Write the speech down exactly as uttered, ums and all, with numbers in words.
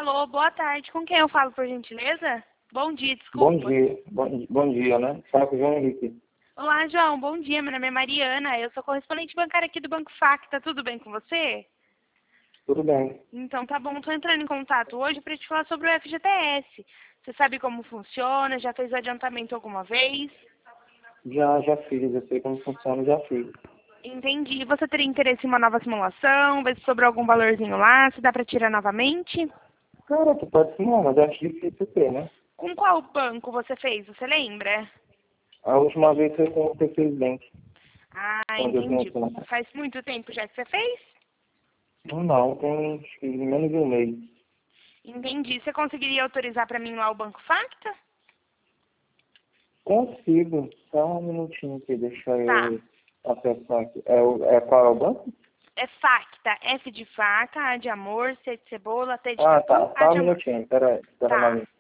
Alô, boa tarde. Com quem eu falo, por gentileza? Bom dia, Bom desculpa. dia, bom, bom dia, né? Fala com o João Henrique. Olá, João. Bom dia. Meu nome é Mariana. Eu sou correspondente bancária aqui do Banco Facta. Tudo bem com você? Tudo bem. Então, tá bom. Estou entrando em contato hoje para te falar sobre o F G T S. Você sabe como funciona? Já fez o adiantamento alguma vez? Já, já fiz, eu sei como funciona, já fiz. Entendi. Você teria interesse em uma nova simulação? Ver se sobrou algum valorzinho lá? Se dá para tirar novamente? Cara, tu pode sim, não, mas acho difícil ter, né? Com qual banco você fez? Você lembra? A última vez foi com o T seis Bank, Ah, quando eu tinha entendi. conta. Faz muito tempo já que você fez? Não, tem acho que menos de um mês. Entendi. Você conseguiria autorizar para mim lá o Banco Facta? Consigo. Só um minutinho aqui, deixa Tá. eu acessar aqui. É, o- é qual é o banco? É Facta. F de faca, A de amor, C de cebola, T de Ah, tatu, tá. A Só um de amor. minutinho, pera aí. Espera lá. Tá.